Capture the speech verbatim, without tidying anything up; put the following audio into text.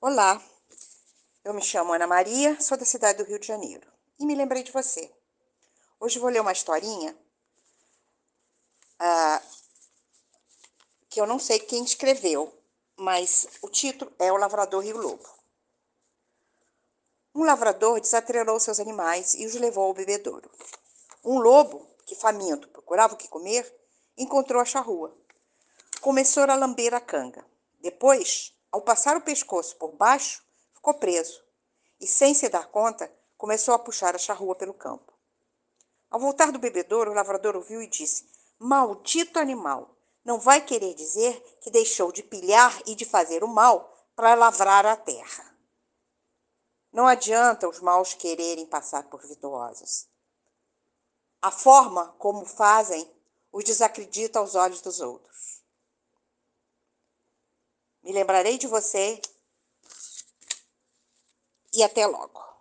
Olá, eu me chamo Ana Maria, sou da cidade do Rio de Janeiro e me lembrei de você. Hoje vou ler uma historinha ah, que eu não sei quem escreveu, mas o título é O Lavrador e o Lobo. Um lavrador desatrelou seus animais e os levou ao bebedouro. Um lobo, que faminto procurava o que comer, encontrou a charrua. Começou a lamber a canga. Depois, ao passar o pescoço por baixo, ficou preso e, sem se dar conta, começou a puxar a charrua pelo campo. Ao voltar do bebedouro, o lavrador ouviu e disse: Maldito animal! Não vai querer dizer que deixou de pilhar e de fazer o mal para lavrar a terra. Não adianta os maus quererem passar por vitoriosos. A forma como fazem os desacredita aos olhos dos outros. Me lembrarei de você e até logo.